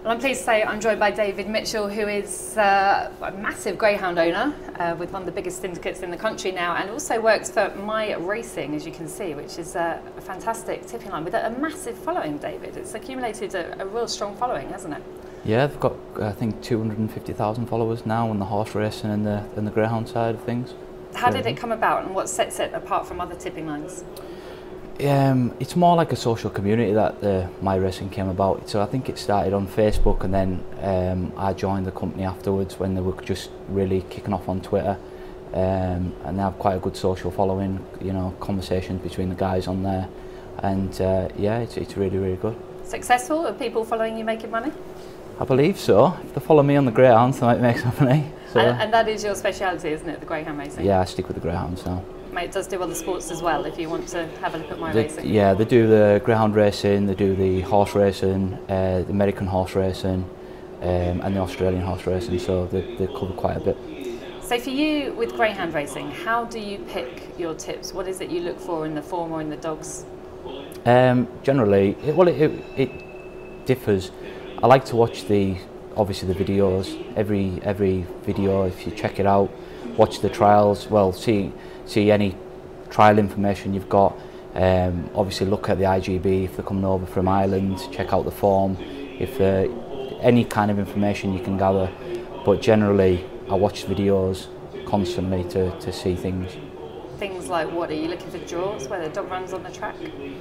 Well, I'm pleased to say I'm joined by David Mitchell, who is a massive greyhound owner with one of the biggest syndicates in the country now, and also works for My Racing, as you can see, which is a fantastic tipping line with a massive following, David. It's accumulated a real strong following, hasn't it? Yeah, they've got I think 250,000 followers now on the horse racing and the greyhound side of things. How did it come about, and what sets it apart from other tipping lines? It's more like a social community that My Racing came about. So I think it started on Facebook, and then I joined the company afterwards when they were just really kicking off on Twitter. And they have quite a good social following, you know, conversations between the guys on there. And yeah, it's really, really good. Successful? Are people following you making money? I believe so. If they follow me on the greyhounds, they might make some money. So, and that is your speciality, isn't it, the greyhound racing? yeah, I stick with the greyhounds now. It does do other sports as well, if you want to have a look at My Racing. Yeah, they do the greyhound racing, they do the horse racing, the American horse racing, and the Australian horse racing, so they cover quite a bit. So for you, with greyhound racing, how do you pick your tips? What is it you look for in the form or in the dogs? Generally, it differs. I like to watch obviously the videos, every video, if you check it out, watch the trials, well, see any trial information you've got, obviously look at the IGB if they're coming over from Ireland, check out the form, if any kind of information you can gather, but generally I watch videos constantly to see things. Things like what? Are you looking for draws where the dog runs on the track?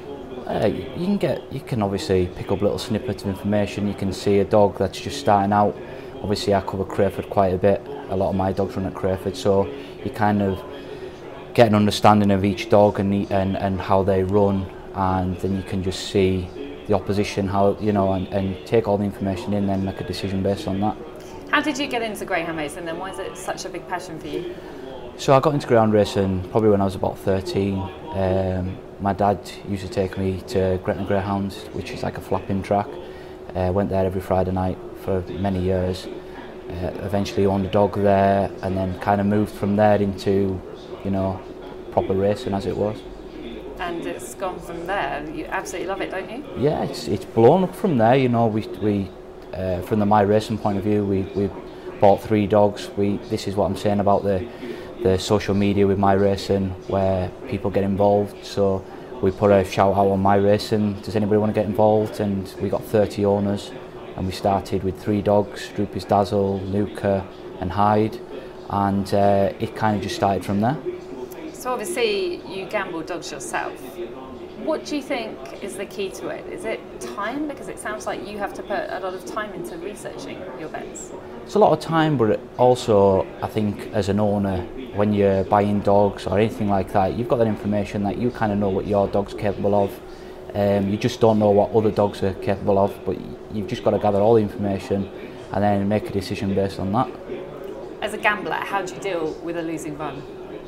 You can obviously pick up little snippets of information. You can see a dog that's just starting out. Obviously I cover Crayford quite a bit, a lot of my dogs run at Crayford, so you kind of get an understanding of each dog and how they run, and then you can just see the opposition, how, you know, and take all the information in, then make a decision based on that. How did you get into greyhound racing, and why is it such a big passion for you? So I got into greyhound racing probably when I was about 13. My dad used to take me to Gretna Greyhounds, which is like a flapping track. Went there every Friday night for many years. Eventually owned a dog there, and then kind of moved from there into, you know, proper racing as it was. And it's gone from there. You absolutely love it, don't you? Yeah, it's blown up from there. You know, we from the My Racing point of view, we bought 3 dogs. This is what I'm saying about the social media with My Racing, where people get involved. So we put a shout out on My Racing. Does anybody want to get involved? And we got 30 owners, and we started with 3 dogs: Droopy's Dazzle, Luca, and Hyde. And it kind of just started from there. So obviously you gamble dogs yourself. What do you think is the key to it? Is it time? Because it sounds like you have to put a lot of time into researching your bets. It's a lot of time, but also I think as an owner, when you're buying dogs or anything like that, you've got that information that you kind of know what your dog's capable of. You just don't know what other dogs are capable of, but you've just got to gather all the information and then make a decision based on that. As a gambler, how do you deal with a losing run?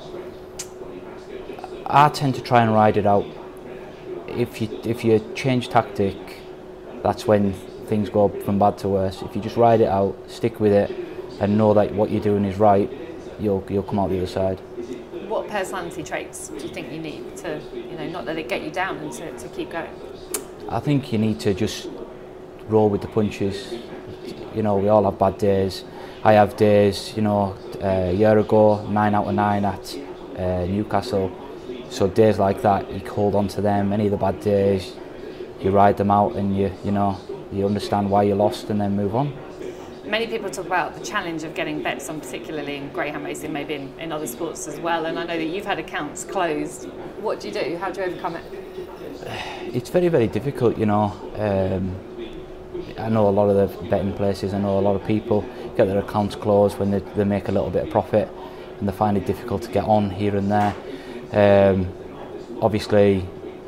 I tend to try and ride it out. If you change tactic, that's when things go from bad to worse. If you just ride it out, stick with it, and know that what you're doing is right, you'll come out the other side. What personality traits do you think you need to, you know, not let it get you down and to keep going? I think you need to just roll with the punches. You know, we all have bad days. I have days, you know, a year ago, 9 out of 9 at Newcastle. So days like that, you hold on to them. Any of the bad days, you ride them out, and you understand why you lost, and then move on. Many people talk about the challenge of getting bets on, particularly in greyhound racing, maybe in other sports as well. And I know that you've had accounts closed. What do you do? How do you overcome it? It's very, very difficult, you know. I know a lot of the betting places, I know a lot of people get their accounts closed when they make a little bit of profit, and they find it difficult to get on here and there. Obviously,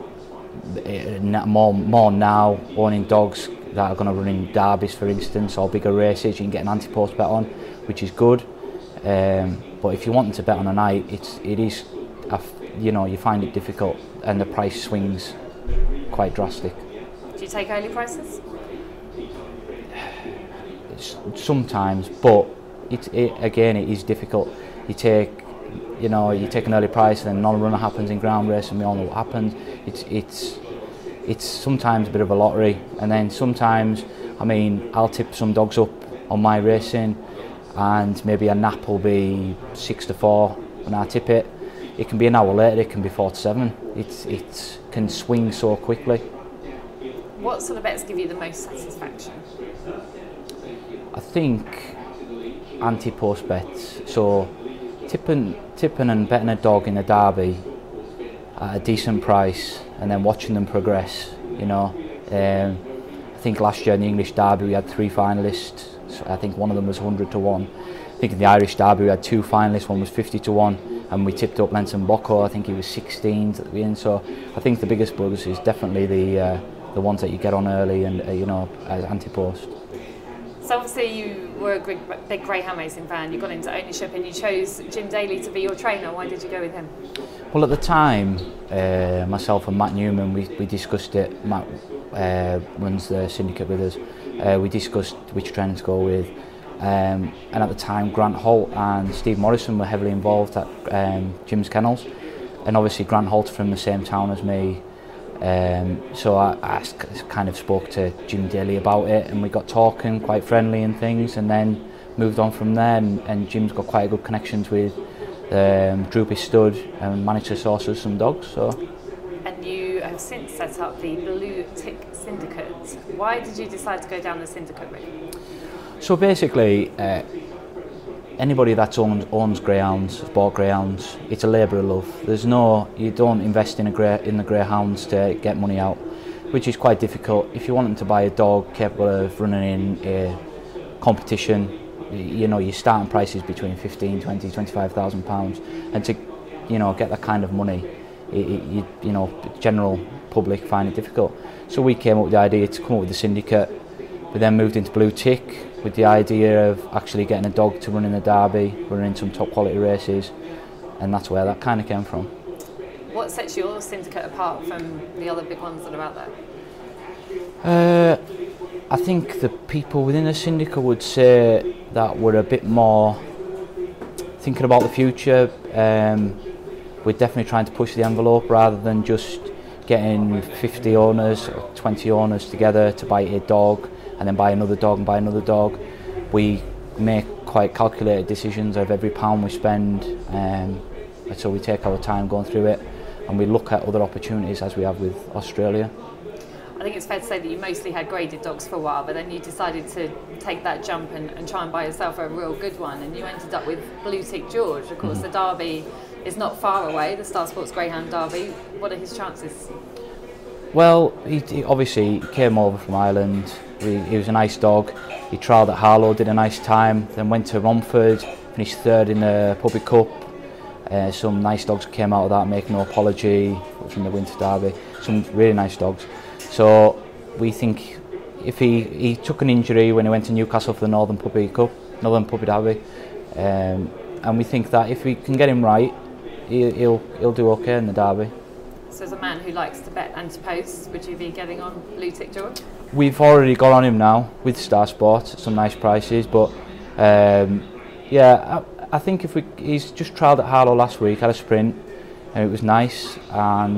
more now, owning dogs that are going to run in derbies, for instance, or bigger races, you can get an anti-post bet on, which is good. But if you want to bet on a night, it is, you know, you find it difficult, and the price swings quite drastic. Do you take early prices? Sometimes, but again, it is difficult. You take an early price, and then non-runner happens in ground race, and we all know what happens. It's sometimes a bit of a lottery, and then sometimes I mean, I'll tip some dogs up on my racing, and maybe a nap will be 6-4 when I tip it. It can be an hour later, it can be 4-7. It can swing so quickly. What sort of bets give you the most satisfaction? I think anti-post bets. So tipping and betting a dog in a derby at a decent price, and then watching them progress. You know, I think last year in the English derby we had 3 finalists. So I think one of them was 100-1. I think in the Irish derby we had 2 finalists. One was 50-1. And we tipped up Lenson Bocco. I think he was 16th at the end. So I think the biggest bugs is definitely the ones that you get on early and you know, as anti-post. So obviously you were a big greyhound racing fan. You got into ownership and you chose Jim Daly to be your trainer. Why did you go with him? Well, at the time, myself and Matt Newman, we discussed it. Matt runs the syndicate with us. We discussed which trainer to go with. And at the time, Grant Holt and Steve Morrison were heavily involved at Jim's Kennels, and obviously Grant Holt's from the same town as me, so I kind of spoke to Jim Daly about it, and we got talking quite friendly and things, and then moved on from there, and Jim's got quite a good connections with Droopy Stud and managed to source us some dogs. So. And you have since set up the Blue Tick Syndicate. Why did you decide to go down the syndicate route? So basically, anybody that owns greyhounds, has bought greyhounds, it's a labour of love. You don't invest in the greyhounds to get money out, which is quite difficult. If you want them to buy a dog capable of running in a competition, you know, your starting price is between 15, 20, 25,000 pounds, and to, you know, get that kind of money, you know, general public find it difficult. So we came up with the idea to come up with the syndicate. We then moved into Blue Tick with the idea of actually getting a dog to run in a derby, running in some top quality races, and that's where that kind of came from. What sets your syndicate apart from the other big ones that are out there? I think the people within the syndicate would say that we're a bit more thinking about the future. We're definitely trying to push the envelope rather than just getting 50 owners or 20 owners together to buy a dog and then buy another dog and buy another dog. We make quite calculated decisions of every pound we spend, so we take our time going through it, and we look at other opportunities as we have with Australia. I think it's fair to say that you mostly had graded dogs for a while, but then you decided to take that jump and try and buy yourself a real good one, and you ended up with Blue Tick George. Of course, the derby is not far away, the Star Sports Greyhound Derby. What are his chances? Well, he obviously came over from Ireland. He was a nice dog. He trialled at Harlow, did a nice time, then went to Romford, finished 3rd in the Puppy Cup. Some nice dogs came out of that, Make No Apology, from the Winter Derby. Some really nice dogs. So we think if he took an injury when he went to Newcastle for the Northern Puppy Derby, and we think that if we can get him right, he'll do okay in the derby. So as a man who likes to bet and to post, would you be getting on Blue Tick George? We've already got on him now with Star Sport at some nice prices, but yeah, I think he's just trialled at Harlow last week, had a sprint, and it was nice, and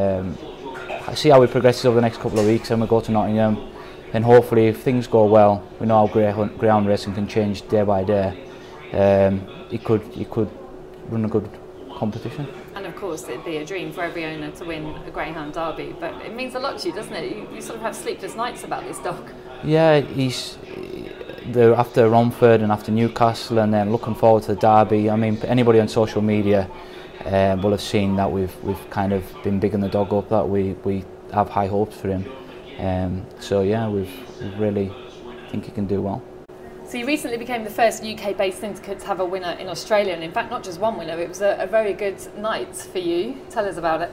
I see how he progresses over the next couple of weeks, and we go to Nottingham, and hopefully if things go well, we know how greyhound racing can change day by day. He could run a good competition. And of course it'd be a dream for every owner to win a greyhound derby, but it means a lot to you, doesn't it? You sort of have sleepless nights about this dog. Yeah, they're after Romford and after Newcastle, and then looking forward to the derby. I mean, anybody on social media will have seen that we've kind of been bigging the dog up, that we have high hopes for him. So yeah, we really think he can do well. So you recently became the first UK-based syndicate to have a winner in Australia, and in fact not just one winner, it was a very good night for you. Tell us about it.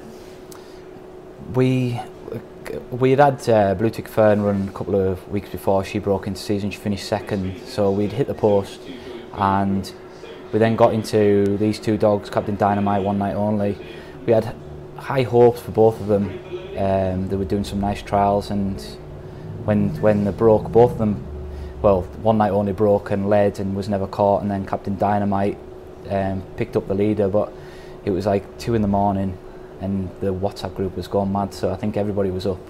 We had Blue Tick Fern run a couple of weeks before she broke into season. She finished 2nd, so we'd hit the post, and we then got into these 2 dogs, Captain Dynamite, One Night Only. We had high hopes for both of them. They were doing some nice trials, and when they broke, both of them, well, One Night Only broke and led and was never caught, and then Captain Dynamite picked up the leader, but it was like 2 in the morning and the WhatsApp group was going mad, so I think everybody was up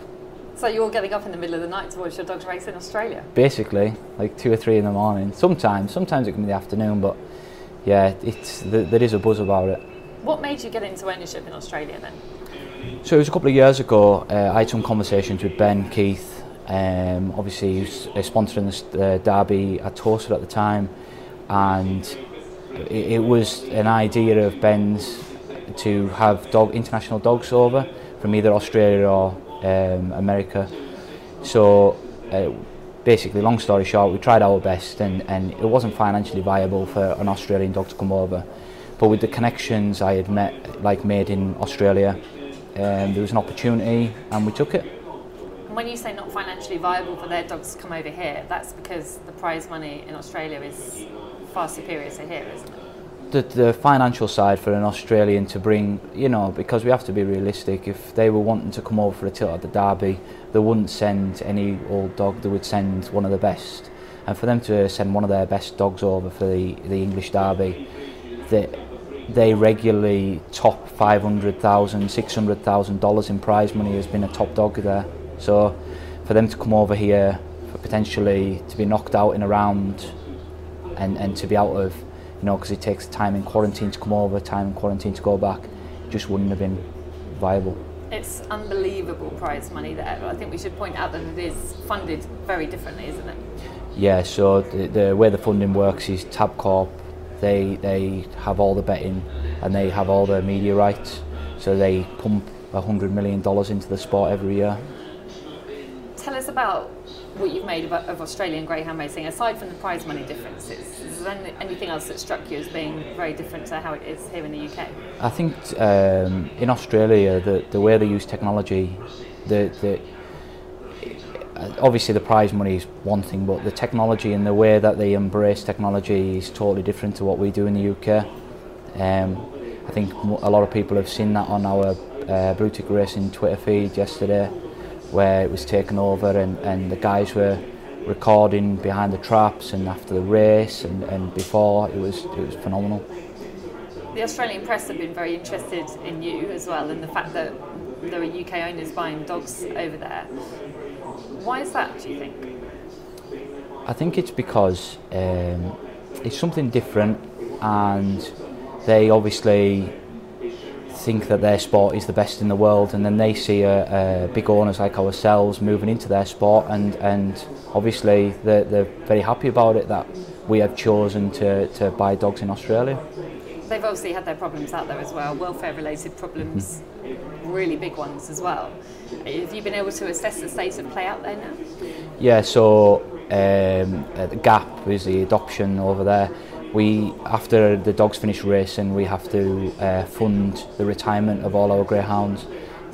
So you're getting up in the middle of the night to watch your dogs race in Australia? Basically, like 2 or 3 in the morning. Sometimes it can be the afternoon, but yeah, there is a buzz about it. What made you get into ownership in Australia then? So it was a couple of years ago. I had some conversations with Ben Keith. Obviously, he was sponsoring the Derby at Torster at the time, and it was an idea of Ben's to have international dogs over from either Australia or America. So basically, long story short, we tried our best, and it wasn't financially viable for an Australian dog to come over. But with the connections I had made in Australia, there was an opportunity, and we took it. And when you say not financially viable for their dogs to come over here, that's because the prize money in Australia is far superior to here, isn't it? The financial side for an Australian to bring, because we have to be realistic, if they were wanting to come over for a tilt at the Derby, they wouldn't send any old dog, they would send one of the best. And for them to send one of their best dogs over for the English Derby, they regularly top $500,000, $600,000 in prize money has been a top dog there. So for them to come over here, for potentially to be knocked out in a round and to be out of, because it takes time in quarantine to come over, time in quarantine to go back, it just wouldn't have been viable. It's unbelievable prize money there. I think we should point out that it is funded very differently, isn't it? Yeah, so the way the funding works is Tabcorp, they have all the betting and they have all the media rights, so they pump $100 million into the sport every year. Tell us about what you've made of Australian greyhound racing, aside from the prize money differences. Is there anything else that struck you as being very different to how it is here in the UK? I think in Australia, the way they use technology, obviously the prize money is one thing, but the technology and the way that they embrace technology is totally different to what we do in the UK. I think a lot of people have seen that on our Brutic Racing Twitter feed yesterday, where it was taken over and the guys were recording behind the traps and after the race and before. It was phenomenal. The Australian press have been very interested in you as well, and the fact that there are UK owners buying dogs over there. Why is that, do you think? I think it's because it's something different, and they obviously think that their sport is the best in the world, and then they see big owners like ourselves moving into their sport, and obviously they're very happy about it, that we have chosen to buy dogs in Australia. They've obviously had their problems out there as well, welfare related problems, really big ones as well. Have you been able to assess the state of play out there now? Yeah, so the GAP is the adoption over there. After the dogs finish racing, we have to fund the retirement of all our greyhounds.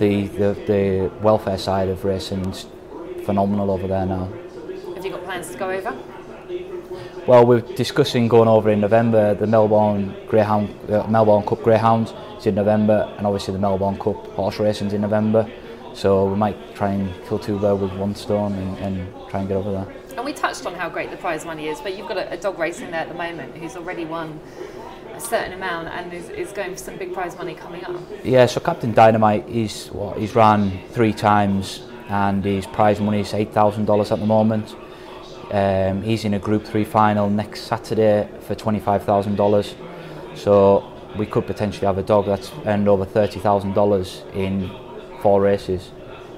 The welfare side of racing's phenomenal over there now. Have you got plans to go over? Well, we're discussing going over in November. The Melbourne Cup Greyhounds is in November, and obviously the Melbourne Cup horse racing's in November. So we might try and kill two birds with one stone and try and get over there. And we touched on how great the prize money is, but you've got a dog racing there at the moment who's already won a certain amount and is going for some big prize money coming up. Yeah, so Captain Dynamite, he's ran 3 times and his prize money is $8,000 at the moment. He's in a Group 3 final next Saturday for $25,000. So we could potentially have a dog that's earned over $30,000 in 4 races.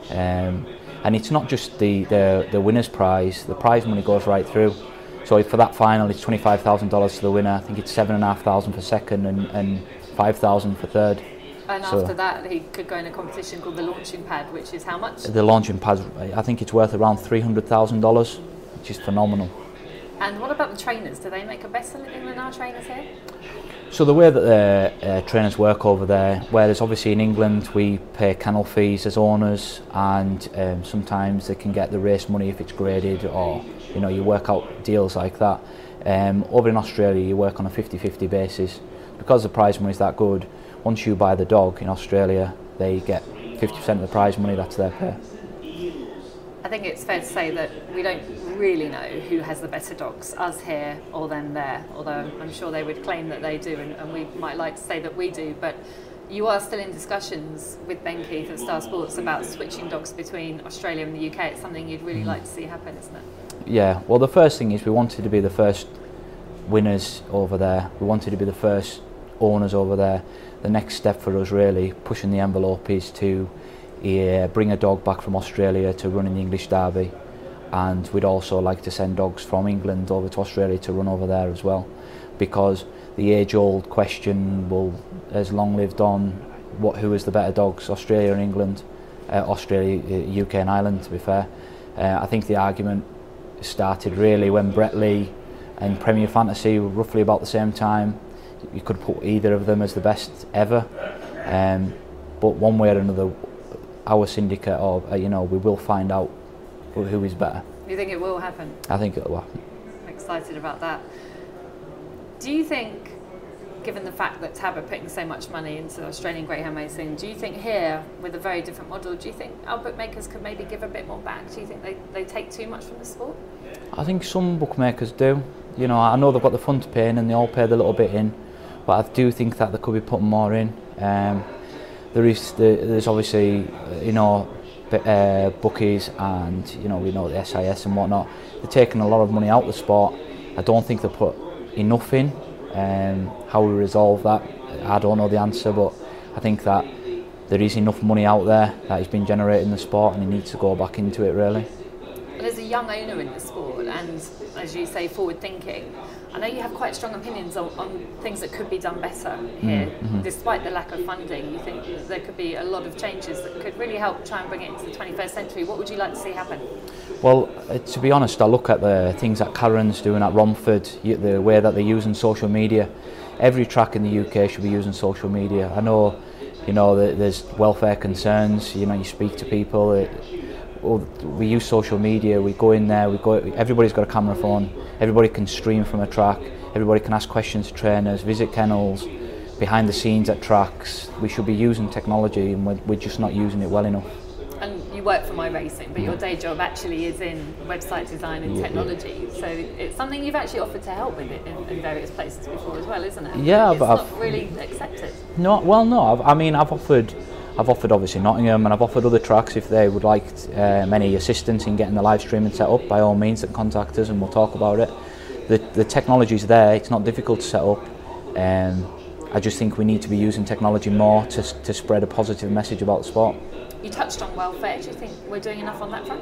And it's not just the winner's prize, the prize money goes right through. So for that final it's $25,000 to the winner. I think it's $7,500 for second and $5,000 for third. And after that he could go in a competition called the Launching Pad, which is how much? The Launching Pad, I think it's worth around $300,000, which is phenomenal. And what about the trainers? Do they make a better living than our trainers here? So the way that the trainers work over there, whereas obviously in England we pay kennel fees as owners, and sometimes they can get the race money if it's graded, or you work out deals like that. Over in Australia you work on a 50-50 basis. Because the prize money is that good, once you buy the dog in Australia, they get 50% of the prize money, that's their pay. I think it's fair to say that we don't really know who has the better dogs, us here or them there, although I'm sure they would claim that they do, and we might like to say that we do. But You are still in discussions with Ben Keith at Star Sports about switching dogs between Australia and the UK. It's something you'd really like to see happen, isn't it? Yeah, well, the first thing is we wanted to be the first winners over there. We wanted to be the first owners over there. The next step for us, really, pushing the envelope, is to bring a dog back from Australia to run in the English Derby. And we'd also like to send dogs from England over to Australia to run over there as well, because the age-old question has long lived on: who is the better dogs, Australia or England? Australia, UK and Ireland, to be fair. I think the argument started really when Brett Lee and Premier Fantasy were roughly about the same time. You could put either of them as the best ever, but one way or another, our syndicate, or we will find out who is better. You think it will happen? I think it will happen. I'm excited about that. Do you think, given the fact that TAB are putting so much money into Australian greyhound racing, do you think here, with a very different model, do you think our bookmakers could maybe give a bit more back? Do you think they take too much from the sport? I think some bookmakers do. I know they've got the fund to pay in and they all pay the little bit in, but I do think that they could be putting more in. There's obviously, bookies and, we know the SIS and whatnot. They're taking a lot of money out of the sport. I don't think they put enough in. How we resolve that, I don't know the answer, but I think that there is enough money out there that has been generated in the sport, and he needs to go back into it, really. Well, as a young owner in the sport, and as you say, forward thinking, I know you have quite strong opinions on things that could be done better here. Mm-hmm. Despite the lack of funding, you think that there could be a lot of changes that could really help try and bring it into the 21st century. What would you like to see happen? Well, to be honest, I look at the things that Karen's doing at Romford, the way that they're using social media. Every track in the UK should be using social media. I know, that there's welfare concerns. You speak to people. We use social media. We go in there. Everybody's got a camera phone. Everybody can stream from a track. Everybody can ask questions to trainers, visit kennels, behind the scenes at tracks. We should be using technology, and we're just not using it well enough. And you work for MyRacing, but your day job actually is in website design and technology. So it's something you've actually offered to help with it in various places before as well, isn't it? Yeah, it's but not really accepted. No, well, no. I've offered obviously Nottingham, and I've offered other tracks if they would like any assistance in getting the live streaming set up. By all means, then contact us and we'll talk about it. The technology's there. It's not difficult to set up. I just think we need to be using technology more to spread a positive message about the sport. You touched on welfare. Do you think we're doing enough on that front?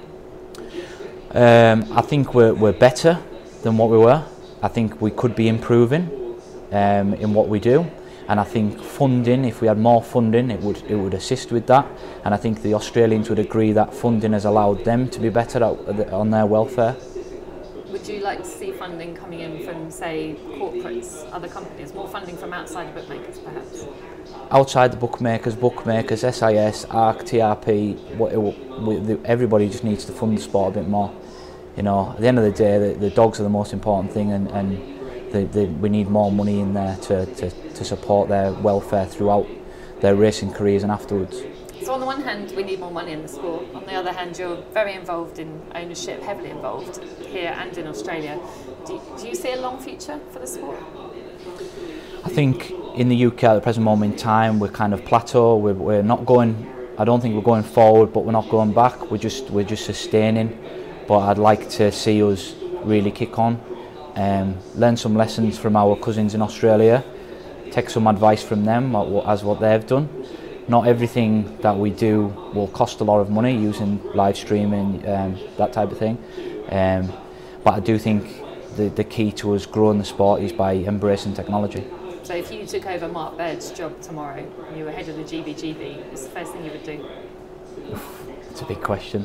I think we're better than what we were. I think we could be improving in what we do, and I think funding, if we had more funding, it would assist with that. And I think the Australians would agree that funding has allowed them to be better on their welfare. Would you like to see funding coming in from, say, corporates, other companies, more funding from outside the bookmakers, perhaps? Outside the bookmakers, SIS, ARC, TRP, everybody just needs to fund the sport a bit more. At the end of the day, the dogs are the most important thing, and we need more money in there to support their welfare throughout their racing careers and afterwards. So on the one hand, we need more money in the sport. On the other hand, you're very involved in ownership, heavily involved here and in Australia. Do you see a long future for the sport? I think in the UK at the present moment in time, we're kind of plateau. We're not going. I don't think we're going forward, but we're not going back. We're just sustaining. But I'd like to see us really kick on, learn some lessons from our cousins in Australia, take some advice from them as what they've done. Not everything that we do will cost a lot of money, using live streaming, that type of thing. But I do think the key to us growing the sport is by embracing technology. So if you took over Mark Baird's job tomorrow and you were head of the GBGB, what's the first thing you would do? It's a big question.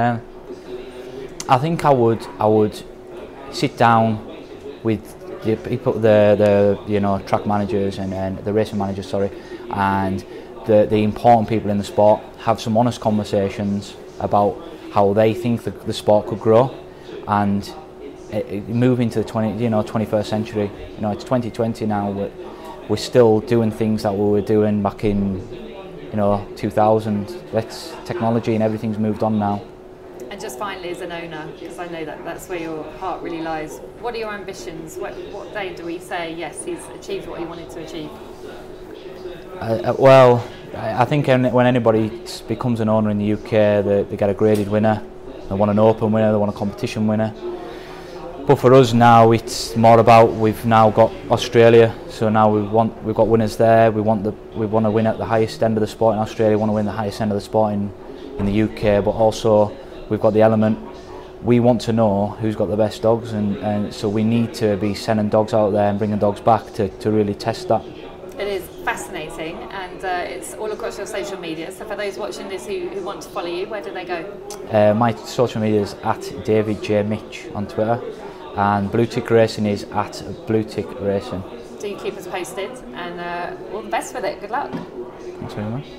I think I would sit down with the people, the track managers and the racing managers, sorry, and the important people in the sport, have some honest conversations about how they think the sport could grow, and move into the 21st century. It's 2020 now. We're still doing things that we were doing back in 2000. Technology and everything's moved on now. And just finally, as an owner, because I know that's where your heart really lies, what are your ambitions? What day do we say, yes, he's achieved what he wanted to achieve? I think when anybody becomes an owner in the UK, they get a graded winner, they want an open winner, they want a competition winner. But for us now, it's more about, we've now got Australia, so now we've got winners there. We want to win at the highest end of the sport in Australia. We want to win the highest end of the sport in the UK, but also we've got the element. We want to know who's got the best dogs, and so we need to be sending dogs out there and bringing dogs back to really test that. It is fascinating, and it's all across your social media. So for those watching this who want to follow you, where do they go? My social media is at David J Mitch on Twitter, and Blue Tick Racing is at Blue Tick Racing. Do keep us posted, and all the best with it. Good luck. Thanks very much.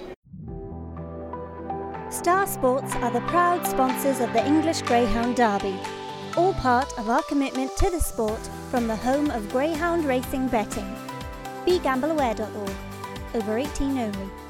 Star Sports are the proud sponsors of the English Greyhound Derby, all part of our commitment to the sport from the home of greyhound racing betting. BeGambleAware.org. Over 18 only.